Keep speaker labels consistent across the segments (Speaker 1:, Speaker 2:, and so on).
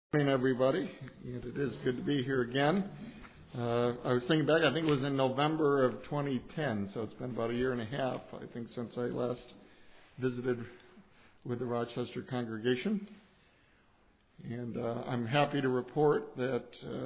Speaker 1: Good morning, everybody. And it is good to be here again. I was thinking back, I think it was in November of 2010, so it's been about a year and a half, I think, since I last visited with the Rochester congregation. And I'm happy to report that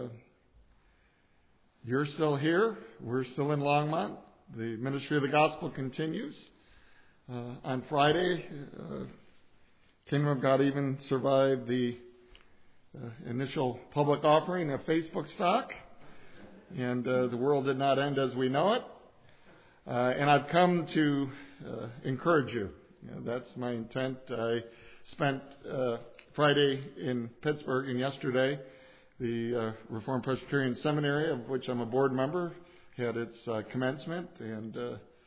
Speaker 1: you're still here. We're still in Longmont. The ministry of the gospel continues. On Friday, Kingdom of God even survived the initial public offering of Facebook stock, and the world did not end as we know it. And I've come to encourage you. That's my intent. I spent Friday in Pittsburgh and yesterday the Reformed Presbyterian Seminary, of which I'm a board member, had its commencement, and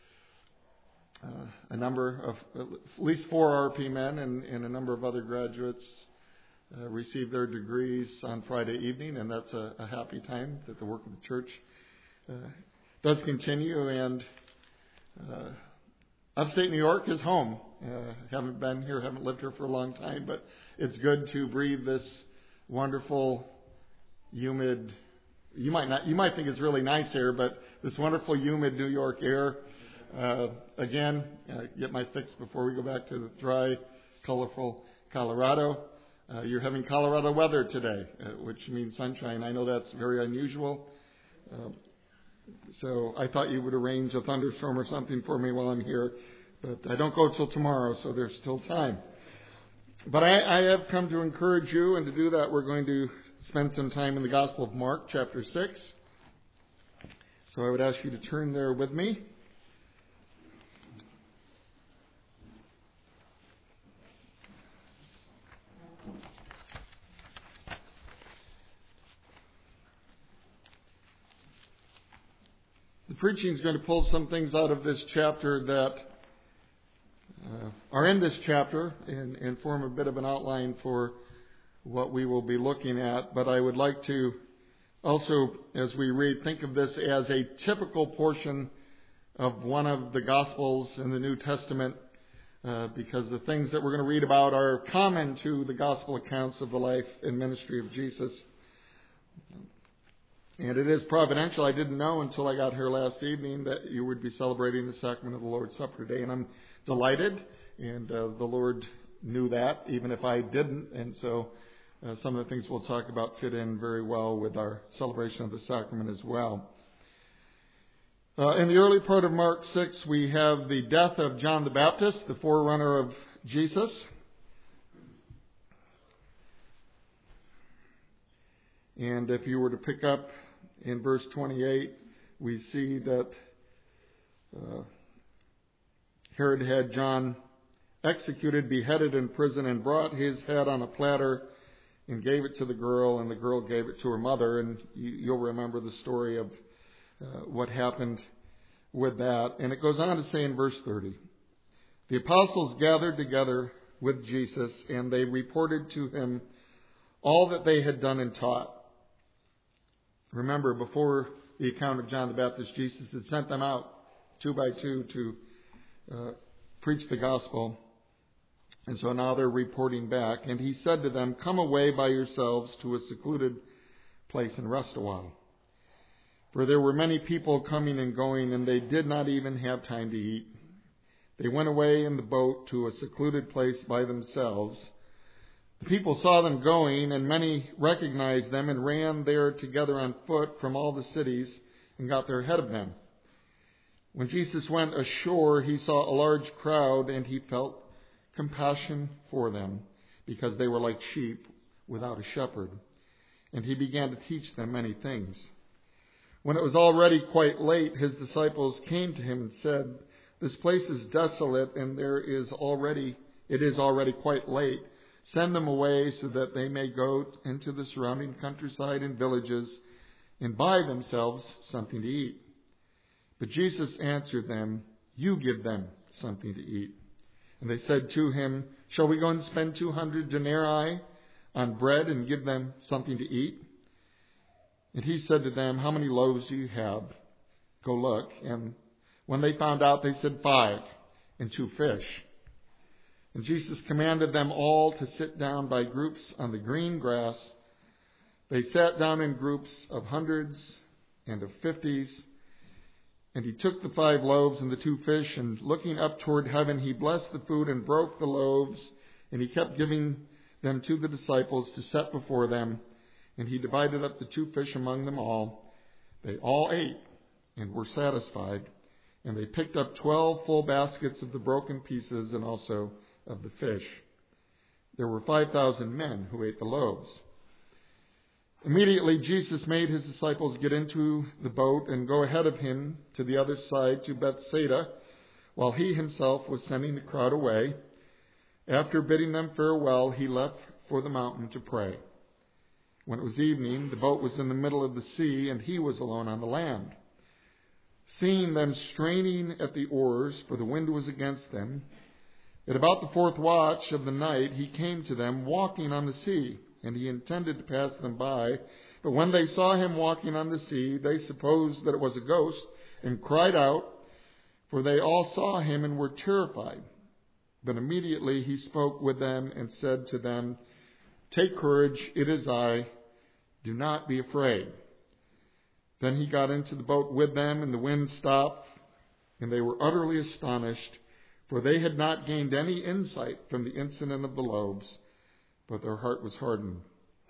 Speaker 1: a number of, at least 4 RP men and a number of other graduates received their degrees on Friday evening, and that's a happy time that the work of the church does continue. And upstate New York is home. Haven't been here, haven't lived here for a long time, but it's good to breathe this wonderful, humid. You might think it's really nice air, but this wonderful, humid New York air. Again, get my fix before we go back to the dry, colorful Colorado. You're having Colorado weather today, which means sunshine. I know that's very unusual. So I thought you would arrange a thunderstorm or something for me while I'm here. But I don't go till tomorrow, so there's still time. But I have come to encourage you, and to do that we're going to spend some time in the Gospel of Mark, chapter 6. So I would ask you to turn there with me. The preaching is going to pull some things out of this chapter that are in this chapter and form a bit of an outline for what we will be looking at. But I would like to also, as we read, think of this as a typical portion of one of the Gospels in the New Testament, because the things that we're going to read about are common to the Gospel accounts of the life and ministry of Jesus. And it is providential. I didn't know until I got here last evening that you would be celebrating the sacrament of the Lord's Supper today. And I'm delighted. And the Lord knew that, even if I didn't. And so some of the things we'll talk about fit in very well with our celebration of the sacrament as well. In the early part of Mark 6, we have the death of John the Baptist, the forerunner of Jesus. And if you were to pick up in verse 28, we see that Herod had John executed, beheaded in prison, and brought his head on a platter and gave it to the girl, and the girl gave it to her mother. And you'll remember the story of what happened with that. And it goes on to say in verse 30, the apostles gathered together with Jesus, and they reported to him all that they had done and taught. Remember, before the account of John the Baptist, Jesus had sent them out 2 by 2 to preach the gospel. And so now they're reporting back. And he said to them, come away by yourselves to a secluded place and rest a while. For there were many people coming and going, and they did not even have time to eat. They went away in the boat to a secluded place by themselves. The people saw them going, and many recognized them and ran there together on foot from all the cities and got there ahead of them. When Jesus went ashore, he saw a large crowd, and he felt compassion for them because they were like sheep without a shepherd. And he began to teach them many things. When it was already quite late, his disciples came to him and said, this place is desolate, and it is already quite late. Send them away so that they may go into the surrounding countryside and villages and buy themselves something to eat. But Jesus answered them, you give them something to eat. And they said to him, shall we go and spend 200 denarii on bread and give them something to eat? And he said to them, how many loaves do you have? Go look. And when they found out, they said 5 and 2 fish. And Jesus commanded them all to sit down by groups on the green grass They sat down in groups of hundreds and of 50s, and he took the 5 loaves and the 2 fish, and looking up toward heaven, he blessed the food and broke the loaves, and he kept giving them to the disciples to set before them, and he divided up the 2 fish among them all. They all ate and were satisfied, and they picked up 12 full baskets of the broken pieces and also of the fish. There were 5,000 men who ate the loaves. Immediately Jesus made his disciples get into the boat and go ahead of him to the other side to Bethsaida, while he himself was sending the crowd away. After bidding them farewell, he left for the mountain to pray. When it was evening, the boat was in the middle of the sea, and he was alone on the land. Seeing them straining at the oars, for the wind was against them, at about the 4th watch of the night, he came to them walking on the sea, and he intended to pass them by. But when they saw him walking on the sea, they supposed that it was a ghost, and cried out, for they all saw him and were terrified. But immediately he spoke with them and said to them, "Take courage, it is I. Do not be afraid." Then he got into the boat with them, and the wind stopped, and they were utterly astonished, for they had not gained any insight from the incident of the loaves, but their heart was hardened.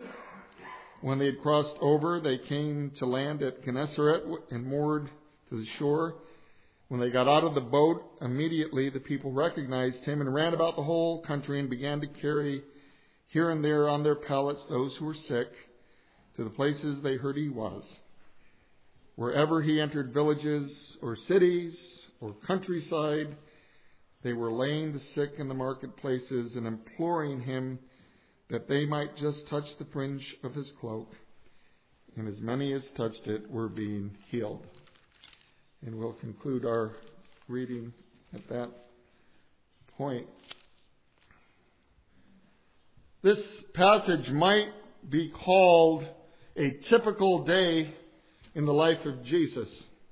Speaker 1: When they had crossed over, they came to land at Gennesaret and moored to the shore. When they got out of the boat, immediately the people recognized him and ran about the whole country and began to carry here and there on their pallets those who were sick to the places they heard he was. Wherever he entered villages or cities or countryside, they were laying the sick in the marketplaces and imploring him that they might just touch the fringe of his cloak. And as many as touched it were being healed. And we'll conclude our reading at that point. This passage might be called a typical day in the life of Jesus.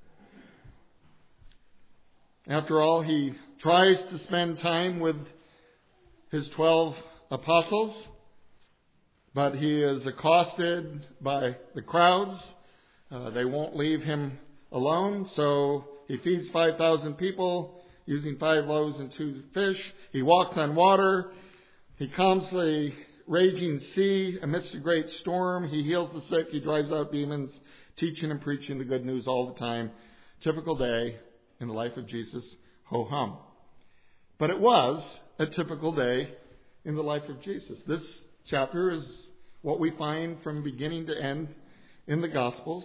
Speaker 1: After all, he tries to spend time with his 12 apostles, but he is accosted by the crowds. They won't leave him alone, so he feeds 5,000 people using 5 loaves and 2 fish. He walks on water. He calms a raging sea amidst a great storm. He heals the sick. He drives out demons, teaching and preaching the good news all the time. Typical day in the life of Jesus. Ho-hum. But it was a typical day in the life of Jesus. This chapter is what we find from beginning to end in the Gospels.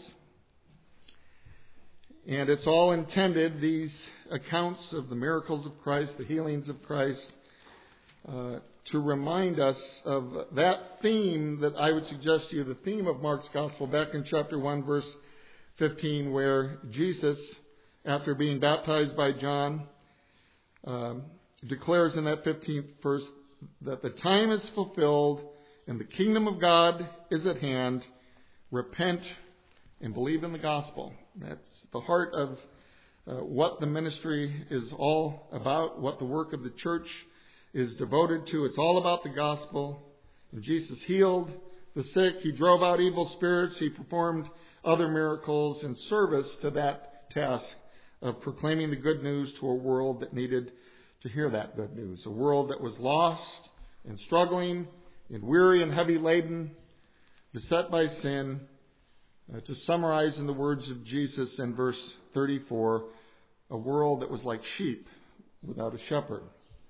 Speaker 1: And it's all intended, these accounts of the miracles of Christ, the healings of Christ, to remind us of that theme that I would suggest to you, the theme of Mark's Gospel, back in chapter 1, verse 15, where Jesus, after being baptized by John, declares in that 15th verse that the time is fulfilled and the kingdom of God is at hand. Repent and believe in the gospel. That's the heart of what the ministry is all about, what the work of the church is devoted to. It's all about the gospel. And Jesus healed the sick. He drove out evil spirits. He performed other miracles in service to that task of proclaiming the good news to a world that needed to hear that good news. A world that was lost and struggling and weary and heavy laden, beset by sin. To summarize in the words of Jesus in verse 34, a world that was like sheep without a shepherd.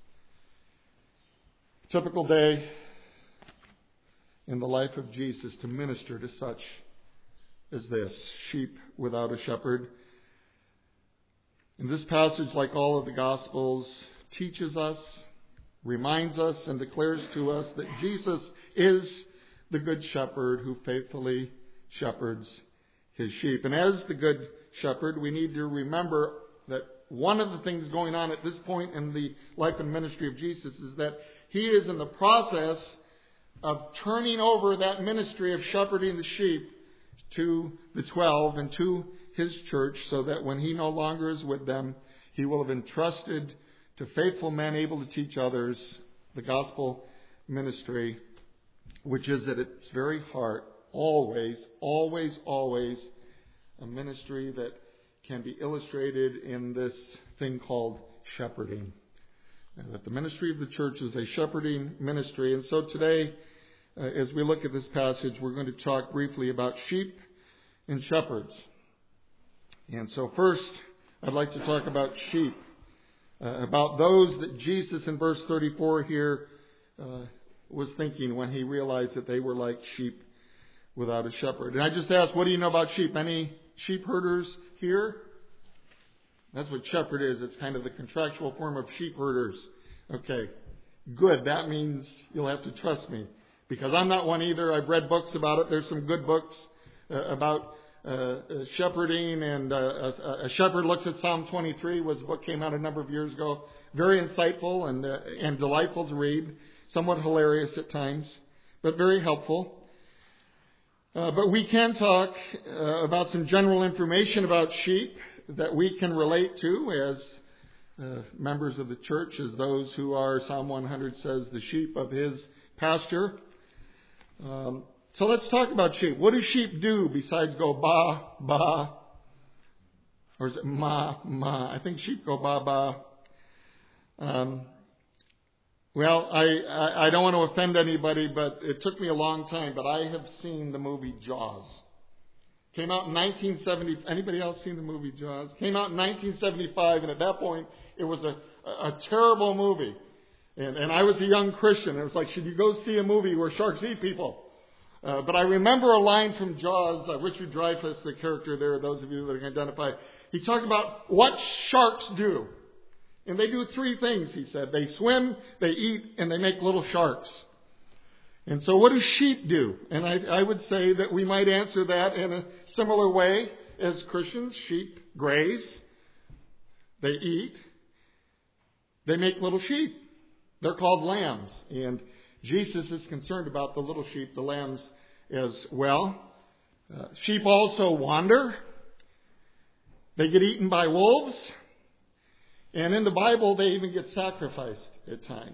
Speaker 1: A typical day in the life of Jesus to minister to such as this, sheep without a shepherd. And this passage, like all of the Gospels, teaches us, reminds us, and declares to us that Jesus is the good shepherd who faithfully shepherds his sheep. And as the good shepherd, we need to remember that one of the things going on at this point in the life and ministry of Jesus is that he is in the process of turning over that ministry of shepherding the sheep to the 12 and to his church, so that when he no longer is with them, he will have entrusted to faithful men able to teach others the gospel ministry, which is at its very heart always, always, always a ministry that can be illustrated in this thing called shepherding. And that the ministry of the church is a shepherding ministry. And so today, as we look at this passage, we're going to talk briefly about sheep and shepherds. And so first, I'd like to talk about sheep. About those that Jesus in verse 34 here was thinking when he realized that they were like sheep without a shepherd. And I just asked, what do you know about sheep? Any sheep herders here? That's what shepherd is. It's kind of the contractual form of sheep herders. Okay, good. That means you'll have to trust me, because I'm not one either. I've read books about it. There's some good books about shepherding, and A Shepherd Looks at Psalm 23 was a book came out a number of years ago. Very insightful and delightful to read. Somewhat hilarious at times, but very helpful. But we can talk about some general information about sheep that we can relate to as members of the church, as those who are, Psalm 100 says, the sheep of his pasture. So let's talk about sheep. What do sheep do besides go ba, ba? Or is it ma, ma? I think sheep go ba, ba. Well, I don't want to offend anybody, but it took me a long time, but I have seen the movie Jaws. Came out in 1970. Anybody else seen the movie Jaws? Came out in 1975, and at that point, it was a terrible movie. And I was a young Christian. It was like, should you go see a movie where sharks eat people? But I remember a line from Jaws, Richard Dreyfuss, the character there, those of you that can identify. He talked about what sharks do. And they do three things, he said. They swim, they eat, and they make little sharks. And so what do sheep do? And I would say that we might answer that in a similar way as Christians. Sheep graze, they eat, they make little sheep. They're called lambs. And Jesus is concerned about the little sheep, the lambs as well. Sheep also wander. They get eaten by wolves. And in the Bible, they even get sacrificed at times.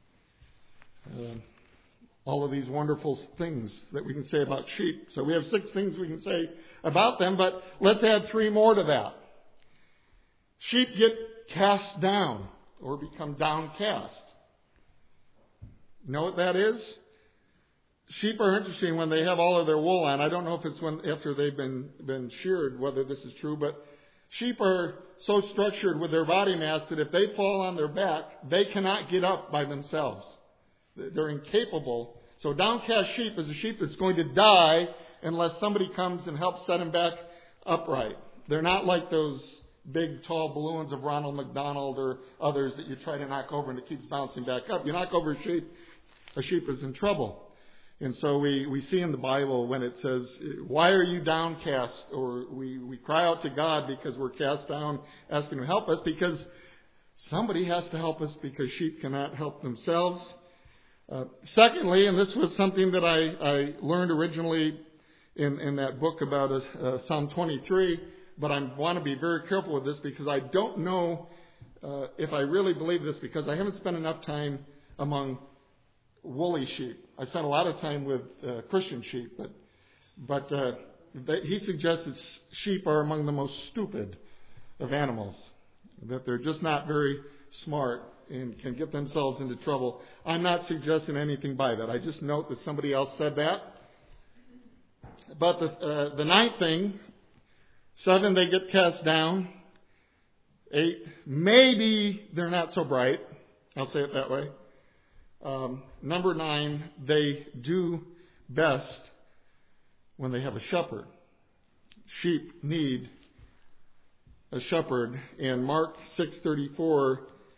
Speaker 1: All of these wonderful things that we can say about sheep. So we have 6 things we can say about them, but let's add 3 more to that. Sheep get cast down or become downcast. You know what that is? Sheep are interesting when they have all of their wool on. I don't know if it's after they've been sheared, whether this is true, but sheep are so structured with their body mass that if they fall on their back, they cannot get up by themselves. They're incapable. So downcast sheep is a sheep that's going to die unless somebody comes and helps set him back upright. They're not like those big, tall balloons of Ronald McDonald or others that you try to knock over and it keeps bouncing back up. You knock over a sheep is in trouble. And so we see in the Bible when it says, why are you downcast? Or we cry out to God because we're cast down, asking Him to help us, because somebody has to help us, because sheep cannot help themselves. Secondly, and this was something that I learned originally in that book about Psalm 23, but I want to be very careful with this because I don't know if I really believe this, because I haven't spent enough time among woolly sheep. I spent a lot of time with Christian sheep, but he suggests that sheep are among the most stupid of animals, that they're just not very smart and can get themselves into trouble. I'm not suggesting anything by that. I just note that somebody else said that. But the 9th thing, 7, they get cast down. 8, maybe they're not so bright. I'll say it that way. Number 9, they do best when they have a shepherd. Sheep need a shepherd. In Mark 6:34,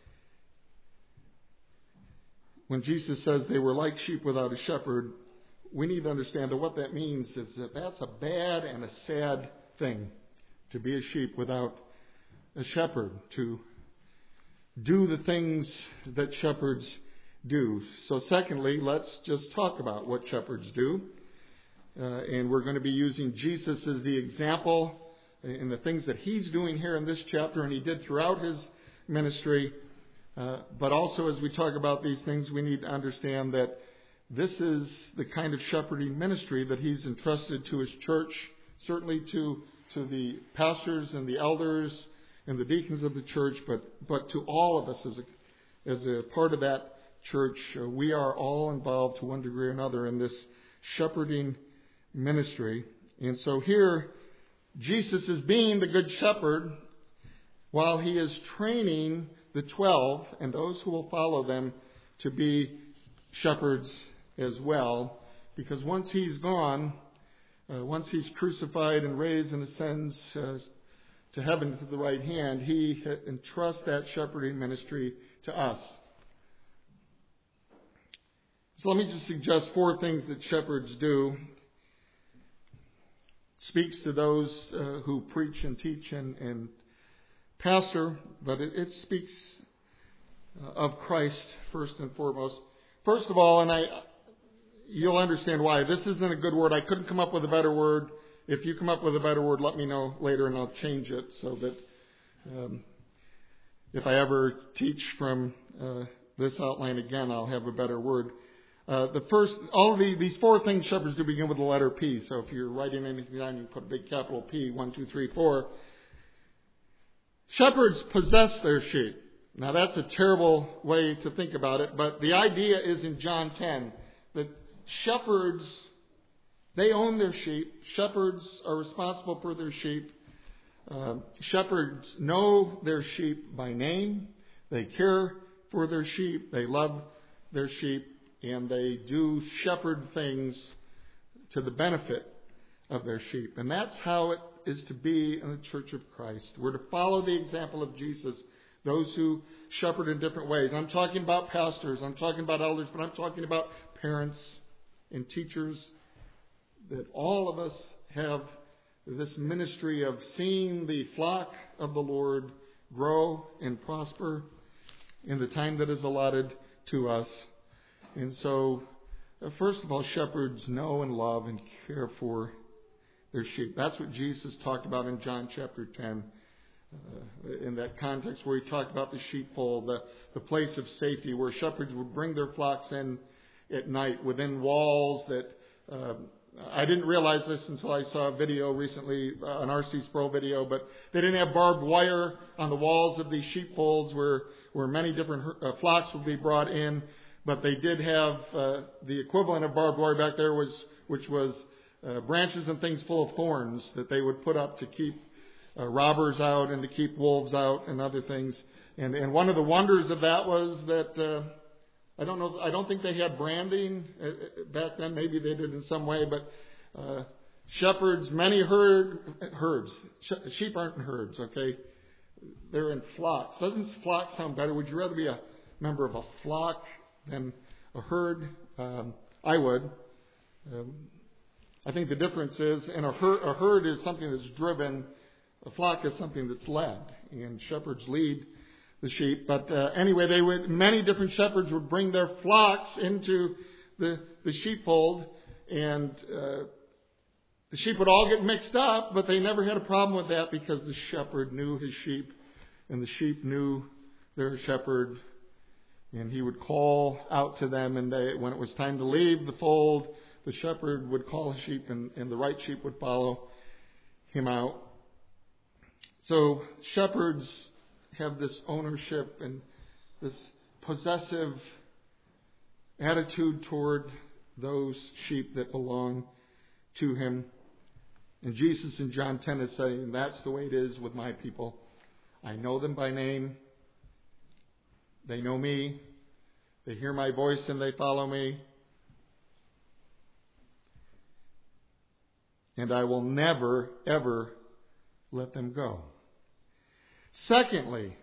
Speaker 1: when Jesus says they were like sheep without a shepherd, we need to understand that what that means is that that's a bad and a sad thing, to be a sheep without a shepherd, to do the things that shepherds do. So secondly, let's just talk about what shepherds do. And we're going to be using Jesus as the example in the things that He's doing here in this chapter and He did throughout His ministry. But also as we talk about these things, we need to understand that this is the kind of shepherding ministry that he's entrusted to his church, certainly to the pastors and the elders and the deacons of the church, but to all of us as a part of that church. We are all involved to one degree or another in this shepherding ministry. And so here, Jesus is being the good shepherd while he is training the 12 and those who will follow them to be shepherds as well. Because once he's gone, once he's crucified and raised and ascends to heaven to the right hand, he entrusts that shepherding ministry to us. So let me just suggest 4 things that shepherds do. It speaks to those who preach and teach and pastor, but it speaks of Christ first and foremost. First of all, and you'll understand why. This isn't a good word. I couldn't come up with a better word. If you come up with a better word, let me know later and I'll change it so that if I ever teach from this outline again, I'll have a better word. These 4 things shepherds do begin with the letter P. So if you're writing anything down, you put a big capital P, 1, 2, 3, 4. Shepherds possess their sheep. Now that's a terrible way to think about it, but the idea is in John 10 that shepherds, they own their sheep. Shepherds are responsible for their sheep. Shepherds know their sheep by name. They care for their sheep. They love their sheep. And they do shepherd things to the benefit of their sheep. And that's how it is to be in the Church of Christ. We're to follow the example of Jesus, those who shepherd in different ways. I'm talking about pastors, I'm talking about elders, but I'm talking about parents and teachers, that all of us have this ministry of seeing the flock of the Lord grow and prosper in the time that is allotted to us. And so, first of all, shepherds know and love and care for their sheep. That's what Jesus talked about in John chapter 10. In that context where he talked about the sheepfold, the place of safety where shepherds would bring their flocks in at night within walls that I didn't realize this until I saw a video recently, an R.C. Sproul video, but they didn't have barbed wire on the walls of these sheepfolds where many different flocks would be brought in, but they did have the equivalent of barbed wire back there, which was branches and things full of thorns that they would put up to keep robbers out and to keep wolves out and other things. And one of the wonders of that was that I don't think they had branding back then. Maybe they did in some way, but shepherds, many herds. Sheep aren't in herds, okay? They're in flocks. Doesn't flock sound better? Would you rather be a member of a flock than a herd? I would. I think the difference is, a herd is something that's driven. A flock is something that's led, and shepherds lead the sheep. But anyway, many different shepherds would bring their flocks into the sheepfold, and the sheep would all get mixed up, but they never had a problem with that because the shepherd knew his sheep, and the sheep knew their shepherd, and he would call out to them, and when it was time to leave the fold, the shepherd would call his sheep, and the right sheep would follow him out. So shepherds have this ownership and this possessive attitude toward those sheep that belong to him. And Jesus in John 10 is saying, that's the way it is with my people. I know them by name. They know me. They hear my voice and they follow me. And I will never, ever let them go. Secondly,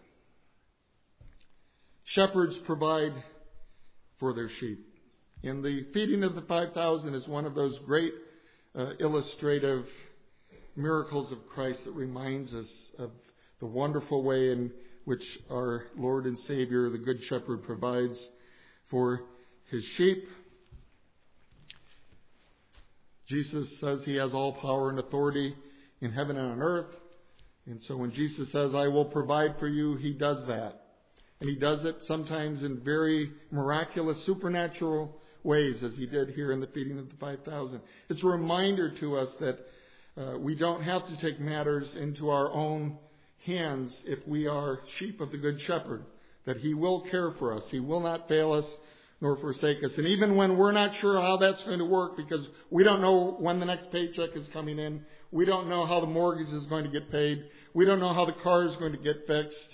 Speaker 1: shepherds provide for their sheep. And the feeding of the 5,000 is one of those great illustrative miracles of Christ that reminds us of the wonderful way in which our Lord and Savior, the Good Shepherd, provides for his sheep. Jesus says he has all power and authority in heaven and on earth. And so when Jesus says, I will provide for you, he does that. And he does it sometimes in very miraculous, supernatural ways, as he did here in the feeding of the 5,000. It's a reminder to us that we don't have to take matters into our own hands if we are sheep of the Good Shepherd, that he will care for us. He will not fail us nor forsake us. And even when we're not sure how that's going to work, because we don't know when the next paycheck is coming in, we don't know how the mortgage is going to get paid, we don't know how the car is going to get fixed,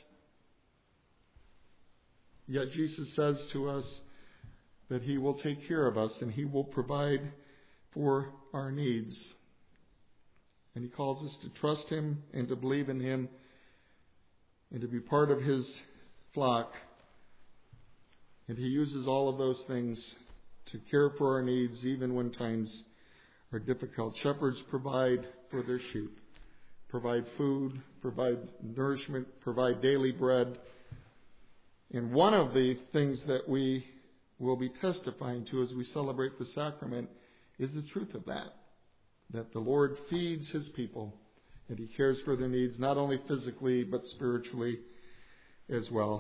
Speaker 1: yet Jesus says to us that he will take care of us and he will provide for our needs. And he calls us to trust him and to believe in him and to be part of his flock. And he uses all of those things to care for our needs even when times are difficult. Shepherds provide for their sheep, provide food, provide nourishment, provide daily bread. And one of the things that we will be testifying to as we celebrate the sacrament is the truth of that the Lord feeds his people and he cares for their needs, not only physically but spiritually as well.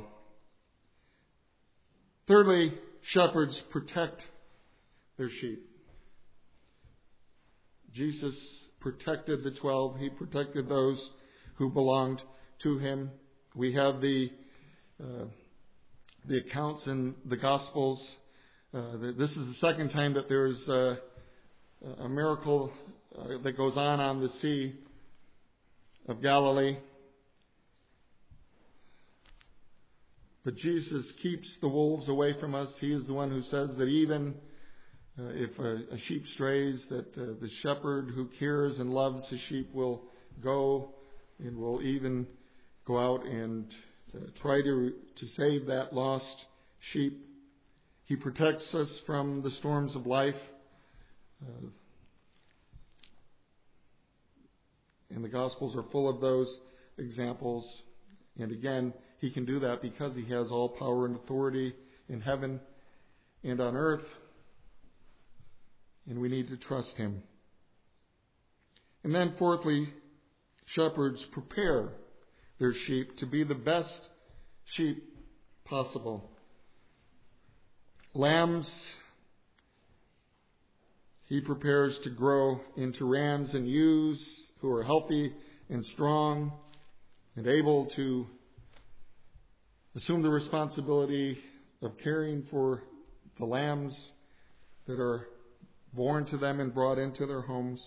Speaker 1: Thirdly, shepherds protect their sheep. Jesus protected the 12. He protected those who belonged to him. We have the accounts in the Gospels. This is the second time that there's a miracle that goes on the Sea of Galilee. But Jesus keeps the wolves away from us. He is the one who says that even if a sheep strays, that the shepherd who cares and loves his sheep will go and will even go out and try to save that lost sheep. He protects us from the storms of life. And the Gospels are full of those examples. And again, he can do that because he has all power and authority in heaven and on earth. And we need to trust him. And then fourthly, shepherds prepare their sheep to be the best sheep possible. Lambs, he prepares to grow into rams and ewes who are healthy and strong and able to assume the responsibility of caring for the lambs that are born to them and brought into their homes.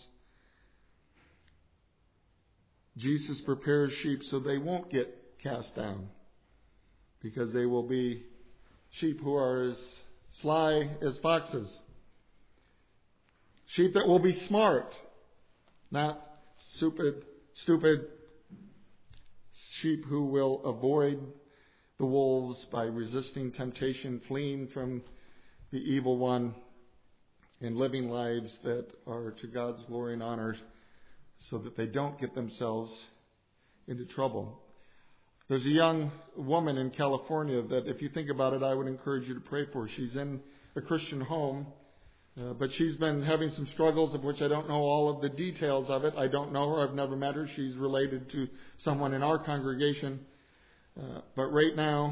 Speaker 1: Jesus prepares sheep so they won't get cast down, because they will be sheep who are as sly as foxes. Sheep that will be smart, not stupid. Sheep who will avoid the wolves by resisting temptation, fleeing from the evil one, and living lives that are to God's glory and honor so that they don't get themselves into trouble. There's a young woman in California that, if you think about it, I would encourage you to pray for. She's in a Christian home, but she's been having some struggles of which I don't know all of the details of it. I don't know her. I've never met her. She's related to someone in our congregation. But right now,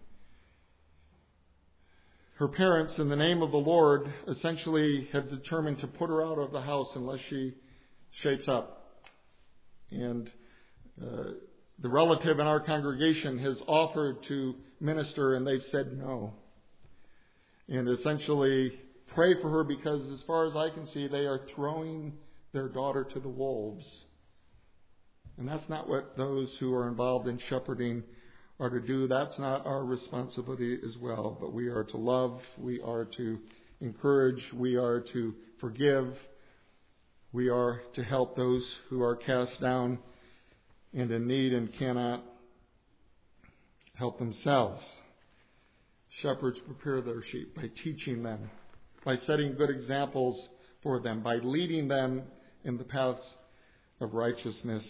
Speaker 1: her parents, in the name of the Lord, essentially have determined to put her out of the house unless she shapes up. And the relative in our congregation has offered to minister, and they've said no. And essentially pray for her, because as far as I can see, they are throwing their daughter to the wolves. And that's not what those who are involved in shepherding are to do. That's not our responsibility as well. But we are to love, we are to encourage, we are to forgive, we are to help those who are cast down and in need and cannot help themselves. Shepherds prepare their sheep by teaching them, by setting good examples for them, by leading them in the paths of righteousness.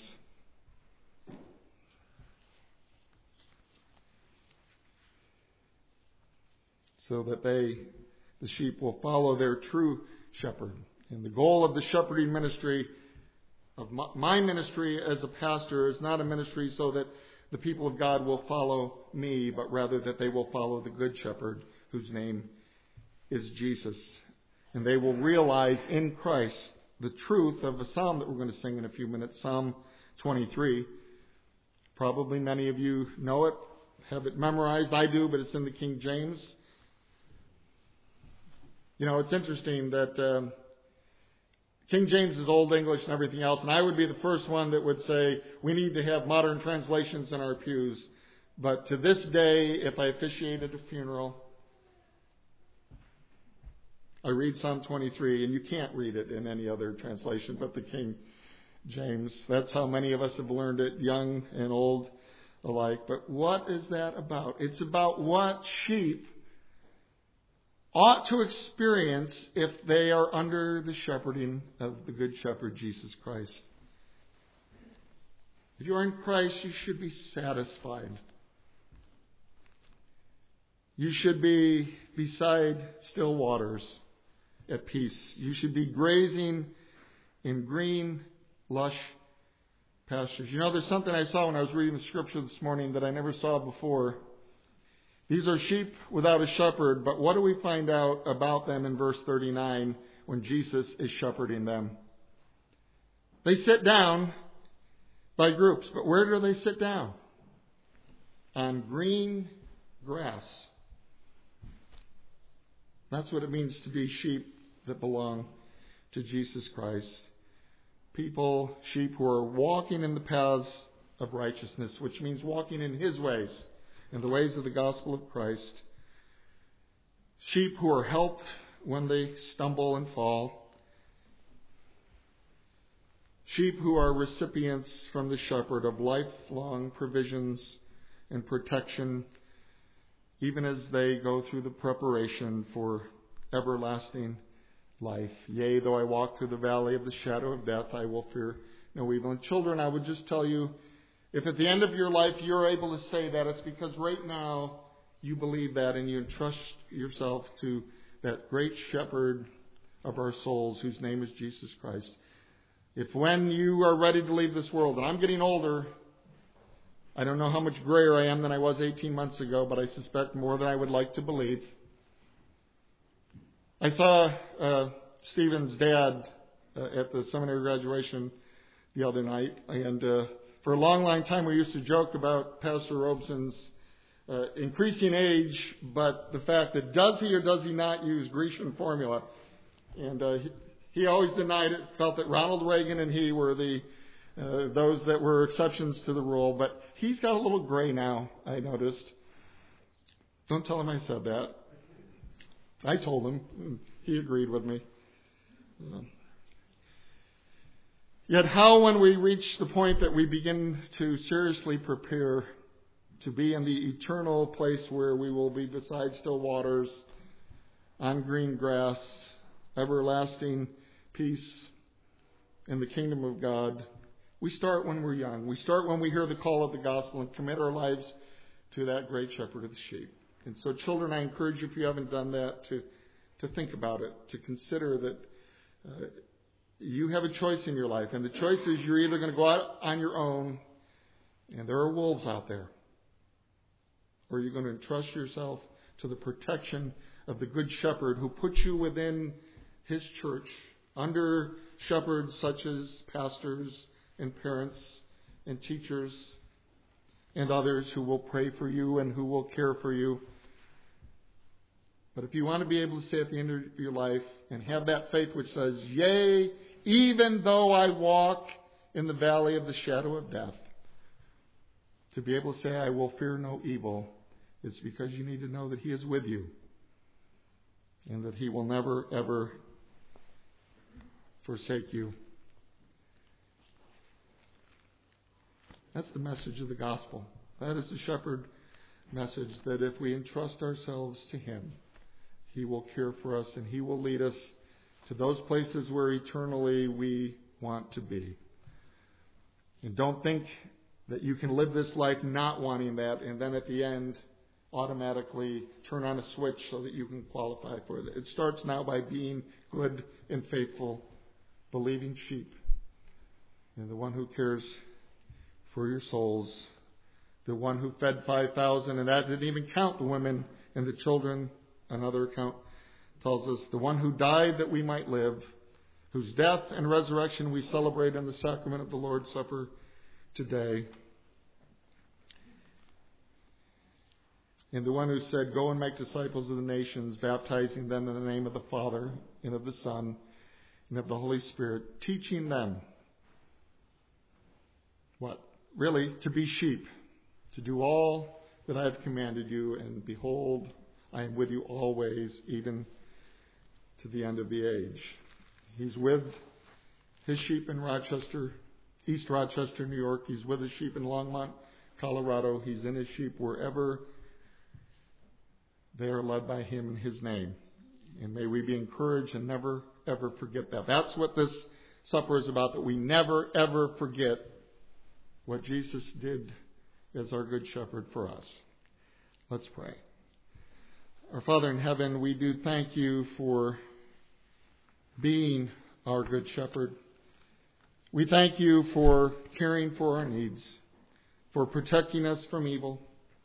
Speaker 1: So that the sheep will follow their true shepherd. And the goal of the shepherding ministry, of my ministry as a pastor, is not a ministry so that the people of God will follow me, but rather that they will follow the Good Shepherd, whose name is Jesus. And they will realize in Christ the truth of a psalm that we're going to sing in a few minutes, Psalm 23. Probably many of you know it, have it memorized. I do, but it's in the King James. You know, it's interesting that King James is Old English and everything else, and I would be the first one that would say we need to have modern translations in our pews. But to this day, if I officiate at a funeral, I read Psalm 23, and you can't read it in any other translation but the King James. That's how many of us have learned it, young and old alike. But what is that about? It's about what sheep ought to experience if they are under the shepherding of the Good Shepherd, Jesus Christ. If you are in Christ, you should be satisfied. You should be beside still waters at peace. You should be grazing in green, lush pastures. You know, there's something I saw when I was reading the scripture this morning that I never saw before. These are sheep without a shepherd, but what do we find out about them in verse 39 when Jesus is shepherding them? They sit down by groups, but where do they sit down? On green grass. That's what it means to be sheep that belong to Jesus Christ. People, sheep who are walking in the paths of righteousness, which means walking in His ways, in the ways of the gospel of Christ. Sheep who are helped when they stumble and fall. Sheep who are recipients from the shepherd of lifelong provisions and protection, even as they go through the preparation for everlasting life. Yea, though I walk through the valley of the shadow of death, I will fear no evil. And children, I would just tell you, if at the end of your life you're able to say that, it's because right now you believe that and you entrust yourself to that great shepherd of our souls, whose name is Jesus Christ. If when you are ready to leave this world, and I'm getting older, I don't know how much grayer I am than I was 18 months ago, but I suspect more than I would like to believe. I saw Stephen's dad at the seminary graduation the other night, and for a long time we used to joke about Pastor Robeson's increasing age, but the fact that does he or does he not use Grecian formula. And he always denied it, felt that Ronald Reagan and he were those that were exceptions to the rule. But he's got a little gray now, I noticed. Don't tell him I said that. I told him, and he agreed with me. Yet how, when we reach the point that we begin to seriously prepare to be in the eternal place where we will be beside still waters, on green grass, everlasting peace in the kingdom of God, we start when we're young. We start when we hear the call of the gospel and commit our lives to that great shepherd of the sheep. And so, children, I encourage you, if you haven't done that, to think about it, to consider that you have a choice in your life. And the choice is you're either going to go out on your own, and there are wolves out there, or you're going to entrust yourself to the protection of the Good Shepherd who puts you within His church, under shepherds such as pastors and parents and teachers and others who will pray for you and who will care for you. But if you want to be able to say at the end of your life and have that faith which says, yea, even though I walk in the valley of the shadow of death, to be able to say, I will fear no evil, it's because you need to know that He is with you and that He will never, ever forsake you. That's the message of the gospel. That is the shepherd message, that if we entrust ourselves to Him, He will care for us and He will lead us to those places where eternally we want to be. And don't think that you can live this life not wanting that and then at the end automatically turn on a switch so that you can qualify for it. It starts now by being good and faithful, believing sheep, and the one who cares for your souls, the one who fed 5,000, and that didn't even count the women and the children, another account tells us, the one who died that we might live, whose death and resurrection we celebrate in the sacrament of the Lord's Supper today. And the one who said, go and make disciples of the nations, baptizing them in the name of the Father and of the Son and of the Holy Spirit, teaching them what? Really, to be sheep, to do all that I have commanded you, and behold, I am with you always, even to the end of the age. He's with his sheep in Rochester, East Rochester, New York. He's with his sheep in Longmont, Colorado. He's in his sheep wherever they are led by him in his name. And may we be encouraged and never, ever forget that. That's what this supper is about, that we never, ever forget what Jesus did as our good shepherd for us. Let's pray. Our Father in heaven, we do thank you for being our good shepherd. We thank you for caring for our needs, for protecting us from evil,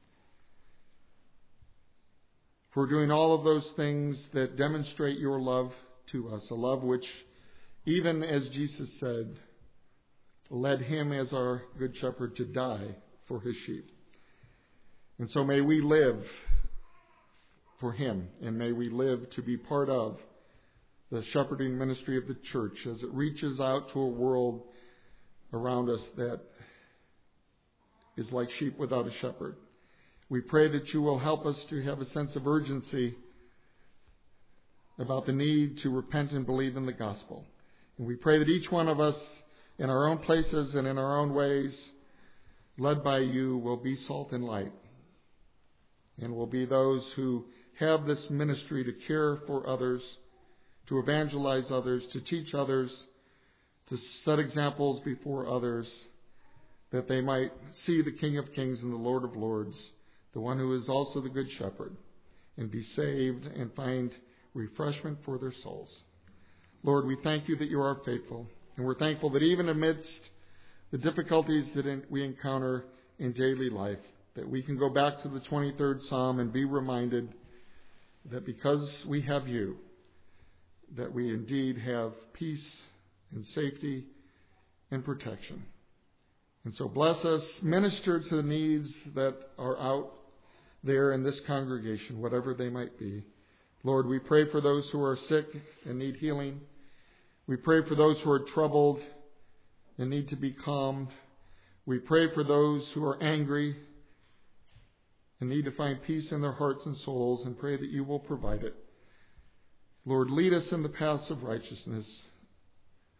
Speaker 1: for doing all of those things that demonstrate your love to us, a love which, even as Jesus said, led him as our good shepherd to die for his sheep. And so may we live for him, and may we live to be part of the shepherding ministry of the church as it reaches out to a world around us that is like sheep without a shepherd. We pray that you will help us to have a sense of urgency about the need to repent and believe in the gospel. And we pray that each one of us, in our own places and in our own ways, led by you, will be salt and light, and will be those who have this ministry to care for others, to evangelize others, to teach others, to set examples before others, that they might see the King of Kings and the Lord of Lords, the one who is also the Good Shepherd, and be saved and find refreshment for their souls. Lord, we thank you that you are faithful, and we're thankful that even amidst the difficulties that we encounter in daily life, that we can go back to the 23rd Psalm and be reminded that because we have you, that we indeed have peace and safety and protection. And so bless us, minister to the needs that are out there in this congregation, whatever they might be. Lord, we pray for those who are sick and need healing. We pray for those who are troubled and need to be calmed. We pray for those who are angry and need to find peace in their hearts and souls, and pray that you will provide it. Lord, lead us in the paths of righteousness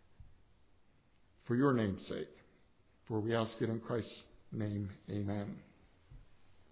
Speaker 1: for your name's sake. For we ask it in Christ's name. Amen.